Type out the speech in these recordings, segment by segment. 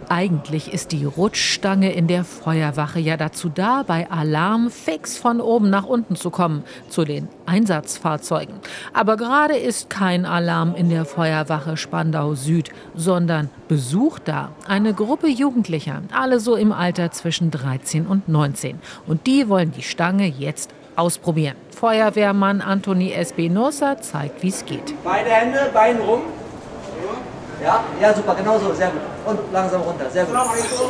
Eigentlich ist die Rutschstange in der Feuerwache ja dazu da, bei Alarm fix von oben nach unten zu kommen, zu den Einsatzfahrzeugen. Aber gerade ist kein Alarm in der Feuerwache Spandau Süd, sondern Besuch da. Eine Gruppe Jugendlicher, alle so im Alter zwischen 13 und 19. Und die wollen die Stange jetzt ausprobieren. Feuerwehrmann Antoni Espinosa zeigt, wie es geht. Beide Hände, Beine rum. Ja, super, genau so, sehr gut. Und langsam runter, sehr gut.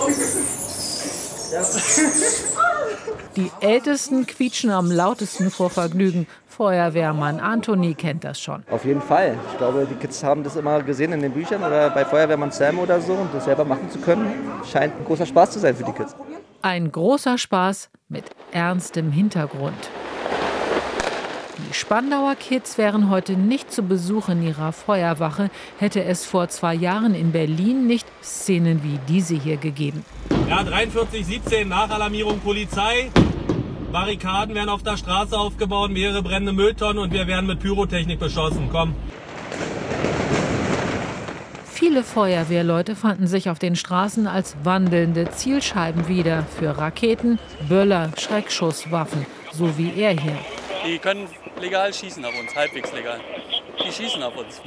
Die Ältesten quietschen am lautesten vor Vergnügen. Feuerwehrmann Antoni kennt das schon. Auf jeden Fall. Ich glaube, die Kids haben das immer gesehen in den Büchern oder bei Feuerwehrmann Sam oder so. Und das selber machen zu können, scheint ein großer Spaß zu sein für die Kids. Ein großer Spaß mit ernstem Hintergrund. Die Spandauer Kids wären heute nicht zu Besuch in ihrer Feuerwache, hätte es vor 2 Jahren in Berlin nicht Szenen wie diese hier gegeben. Ja, 43:17, Nachalarmierung Polizei. Barrikaden werden auf der Straße aufgebaut, mehrere brennende Mülltonnen und wir werden mit Pyrotechnik beschossen. Komm. Viele Feuerwehrleute fanden sich auf den Straßen als wandelnde Zielscheiben wieder für Raketen, Böller, Schreckschusswaffen, so wie er hier. Die können legal schießen auf uns, halbwegs legal. Die schießen auf uns.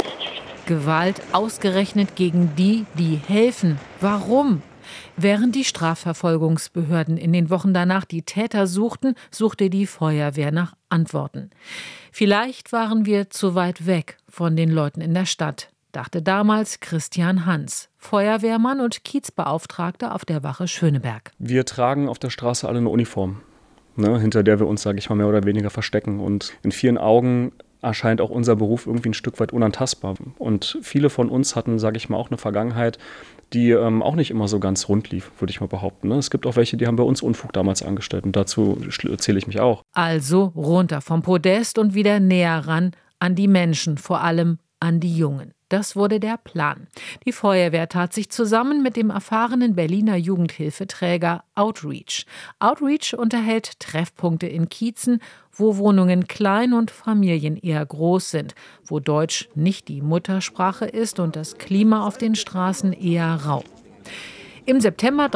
Gewalt ausgerechnet gegen die, die helfen. Warum? Während die Strafverfolgungsbehörden in den Wochen danach die Täter suchten, suchte die Feuerwehr nach Antworten. Vielleicht waren wir zu weit weg von den Leuten in der Stadt, dachte damals Christian Hans, Feuerwehrmann und Kiezbeauftragter auf der Wache Schöneberg. Wir tragen auf der Straße alle eine Uniform, hinter der wir uns, sage ich mal, mehr oder weniger verstecken. Und in vielen Augen erscheint auch unser Beruf irgendwie ein Stück weit unantastbar. Und viele von uns hatten, sage ich mal, auch eine Vergangenheit, die auch nicht immer so ganz rund lief, würde ich mal behaupten. Es gibt auch welche, die haben bei uns Unfug damals angestellt und dazu zähle ich mich auch. Also runter vom Podest und wieder näher ran an die Menschen, vor allem an die Jungen. Das wurde der Plan. Die Feuerwehr tat sich zusammen mit dem erfahrenen Berliner Jugendhilfeträger Outreach. Outreach unterhält Treffpunkte in Kiezen, wo Wohnungen klein und Familien eher groß sind, wo Deutsch nicht die Muttersprache ist und das Klima auf den Straßen eher rau. Im September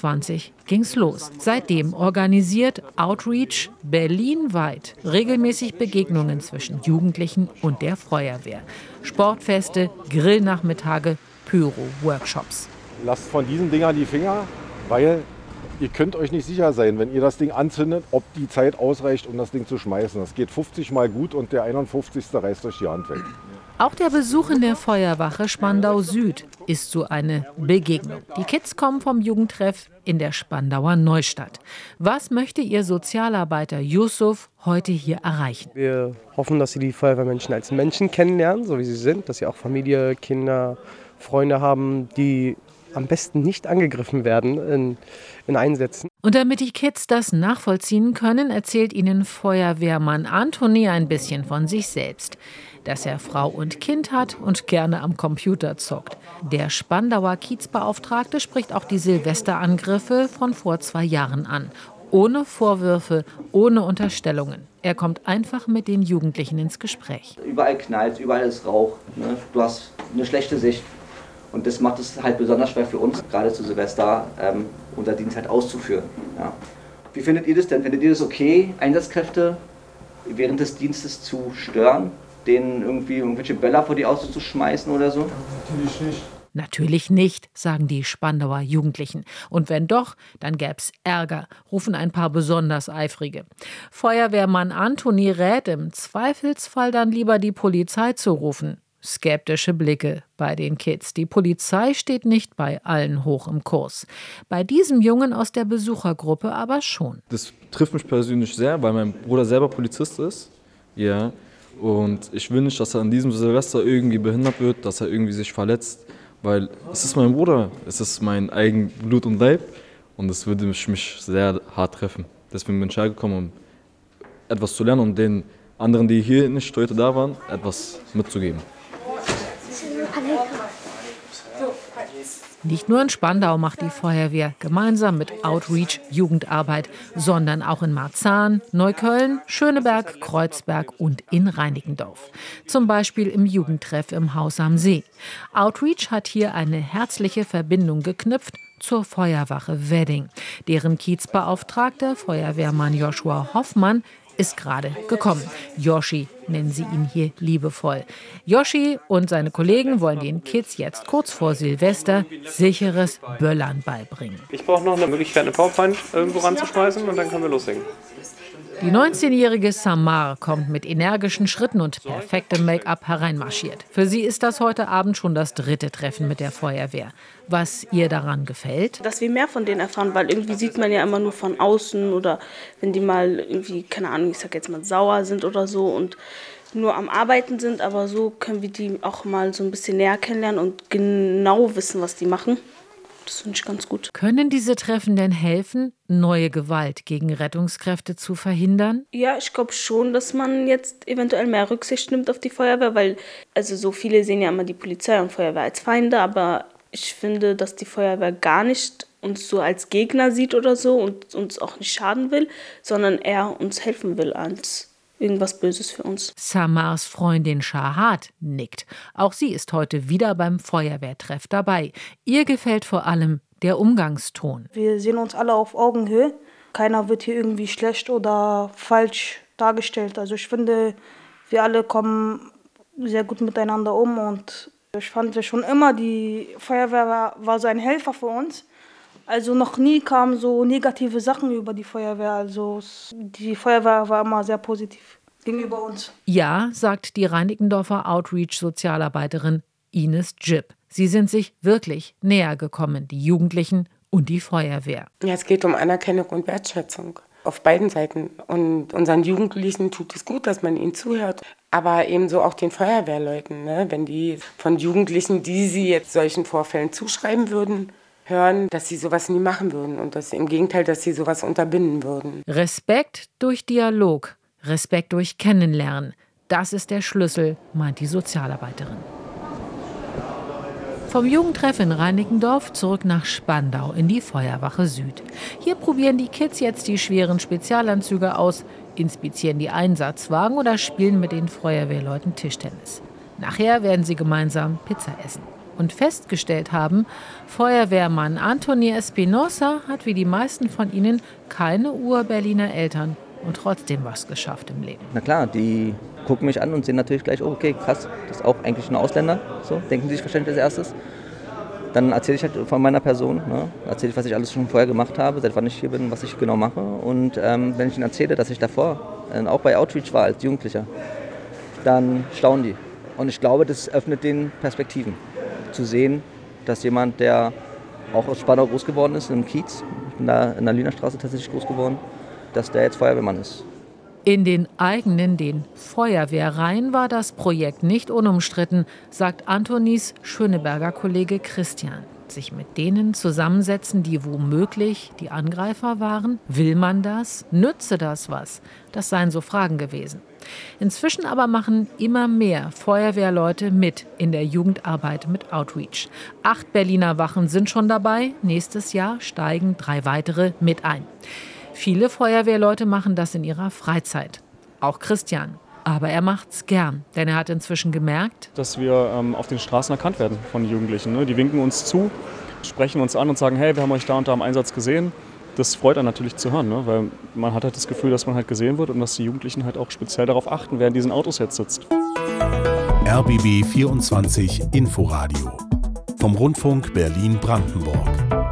23 ging's los. Seitdem organisiert Outreach berlinweit regelmäßig Begegnungen zwischen Jugendlichen und der Feuerwehr. Sportfeste, Grillnachmittage, Pyro-Workshops. Lasst von diesen Dingern die Finger, weil ihr könnt euch nicht sicher sein, wenn ihr das Ding anzündet, ob die Zeit ausreicht, um das Ding zu schmeißen. Das geht 50 Mal gut und der 51. reißt euch die Hand weg. Auch der Besuch in der Feuerwache Spandau Süd ist so eine Begegnung. Die Kids kommen vom Jugendtreff in der Spandauer Neustadt. Was möchte Ihr Sozialarbeiter Yusuf heute hier erreichen? Wir hoffen, dass Sie die Feuerwehrmenschen als Menschen kennenlernen, so wie sie sind, dass sie auch Familie, Kinder, Freunde haben, die am besten nicht angegriffen werden in Einsätzen. Und damit die Kids das nachvollziehen können, erzählt ihnen Feuerwehrmann Antoni ein bisschen von sich selbst. Dass er Frau und Kind hat und gerne am Computer zockt. Der Spandauer Kiezbeauftragte spricht auch die Silvesterangriffe von vor 2 Jahren an. Ohne Vorwürfe, ohne Unterstellungen. Er kommt einfach mit den Jugendlichen ins Gespräch. Überall knallt, überall ist Rauch. Ne? Du hast eine schlechte Sicht. Und das macht es halt besonders schwer für uns, gerade zu Silvester, unser Dienst halt auszuführen. Ja. Wie findet ihr das denn? Findet ihr das okay, Einsatzkräfte während des Dienstes zu stören? Denen irgendwie irgendwelche Böller vor die Autos zu schmeißen oder so? Natürlich nicht. Natürlich nicht, sagen die Spandauer Jugendlichen. Und wenn doch, dann gäb's Ärger, rufen ein paar besonders Eifrige. Feuerwehrmann Antoni rät im Zweifelsfall dann lieber die Polizei zu rufen. Skeptische Blicke bei den Kids. Die Polizei steht nicht bei allen hoch im Kurs. Bei diesem Jungen aus der Besuchergruppe aber schon. Das trifft mich persönlich sehr, weil mein Bruder selber Polizist ist. Ja. Und ich will nicht, dass er an diesem Silvester irgendwie behindert wird, dass er irgendwie sich verletzt. Weil es ist mein Bruder, es ist mein eigen Blut und Leib. Und das würde mich sehr hart treffen. Deswegen bin ich hergekommen, um etwas zu lernen und den anderen, die hier nicht heute da waren, etwas mitzugeben. Nicht nur in Spandau macht die Feuerwehr gemeinsam mit Outreach Jugendarbeit, sondern auch in Marzahn, Neukölln, Schöneberg, Kreuzberg und in Reinickendorf. Zum Beispiel im Jugendtreff im Haus am See. Outreach hat hier eine herzliche Verbindung geknüpft zur Feuerwache Wedding. Deren Kiezbeauftragter, Feuerwehrmann Joshua Hoffmann, ist gerade gekommen. Yoshi nennen sie ihn hier liebevoll. Yoshi und seine Kollegen wollen den Kids jetzt kurz vor Silvester sicheres Böllern beibringen. Ich brauche noch eine Möglichkeit, eine PowerPoint irgendwo ranzuschmeißen und dann können wir loslegen. Die 19-jährige Samar kommt mit energischen Schritten und perfektem Make-up hereinmarschiert. Für sie ist das heute Abend schon das 3. Treffen mit der Feuerwehr. Was ihr daran gefällt? Dass wir mehr von denen erfahren, weil irgendwie sieht man ja immer nur von außen oder wenn die mal irgendwie, keine Ahnung, ich sag jetzt mal sauer sind oder so und nur am Arbeiten sind, aber so können wir die auch mal so ein bisschen näher kennenlernen und genau wissen, was die machen. Das finde ich ganz gut. Können diese Treffen denn helfen, neue Gewalt gegen Rettungskräfte zu verhindern? Ja, ich glaube schon, dass man jetzt eventuell mehr Rücksicht nimmt auf die Feuerwehr, weil also so viele sehen ja immer die Polizei und Feuerwehr als Feinde, aber ich finde, dass die Feuerwehr gar nicht uns so als Gegner sieht oder so und uns auch nicht schaden will, sondern eher uns helfen will als irgendwas Böses für uns. Samars Freundin Shahat nickt. Auch sie ist heute wieder beim Feuerwehrtreff dabei. Ihr gefällt vor allem der Umgangston. Wir sehen uns alle auf Augenhöhe. Keiner wird hier irgendwie schlecht oder falsch dargestellt. Also ich finde, wir alle kommen sehr gut miteinander um und ich fand schon immer, die Feuerwehr war so ein Helfer für uns. Also noch nie kamen so negative Sachen über die Feuerwehr. Also die Feuerwehr war immer sehr positiv gegenüber uns. Ja, sagt die Reinickendorfer Outreach-Sozialarbeiterin Ines Jib. Sie sind sich wirklich näher gekommen, die Jugendlichen und die Feuerwehr. Ja, es geht um Anerkennung und Wertschätzung auf beiden Seiten. Und unseren Jugendlichen tut es gut, dass man ihnen zuhört. Aber ebenso auch den Feuerwehrleuten, ne? Wenn die von Jugendlichen, die sie jetzt solchen Vorfällen zuschreiben würden, hören, dass sie sowas nie machen würden und dass im Gegenteil, dass sie sowas unterbinden würden. Respekt durch Dialog, Respekt durch Kennenlernen, das ist der Schlüssel, meint die Sozialarbeiterin. Vom Jugendtreff in Reinickendorf zurück nach Spandau in die Feuerwache Süd. Hier probieren die Kids jetzt die schweren Spezialanzüge aus, inspizieren die Einsatzwagen oder spielen mit den Feuerwehrleuten Tischtennis. Nachher werden sie gemeinsam Pizza essen. Und festgestellt haben, Feuerwehrmann Anthony Espinosa hat wie die meisten von ihnen keine Ur-Berliner Eltern und trotzdem was geschafft im Leben. Na klar, die gucken mich an und sehen natürlich gleich, oh, okay, krass, das ist auch eigentlich ein Ausländer, so denken sie sich wahrscheinlich als erstes. Dann erzähle ich halt von meiner Person, ne? Erzähle ich, was ich alles schon vorher gemacht habe, seit wann ich hier bin, was ich genau mache. Und wenn ich ihnen erzähle, dass ich davor auch bei Outreach war als Jugendlicher, dann staunen die. Und ich glaube, das öffnet den Perspektiven. Zu sehen, dass jemand, der auch aus Spandau groß geworden ist, im Kiez, ich bin da in der Lünerstraße tatsächlich groß geworden, dass der jetzt Feuerwehrmann ist. In den Feuerwehrreihen war das Projekt nicht unumstritten, sagt Antonis Schöneberger Kollege Christian. Sich mit denen zusammensetzen, die womöglich die Angreifer waren? Will man das? Nütze das was? Das seien so Fragen gewesen. Inzwischen aber machen immer mehr Feuerwehrleute mit in der Jugendarbeit mit Outreach. 8 Berliner Wachen sind schon dabei. Nächstes Jahr steigen 3 weitere mit ein. Viele Feuerwehrleute machen das in ihrer Freizeit. Auch Christian. Aber er macht's gern, denn er hat inzwischen gemerkt, dass wir auf den Straßen erkannt werden von Jugendlichen. Ne? Die winken uns zu, sprechen uns an und sagen, hey, wir haben euch da und da im Einsatz gesehen. Das freut einen natürlich zu hören, ne? Weil man hat halt das Gefühl, dass man halt gesehen wird und dass die Jugendlichen halt auch speziell darauf achten, wer in diesen Autos jetzt sitzt. RBB 24 Inforadio vom Rundfunk Berlin-Brandenburg.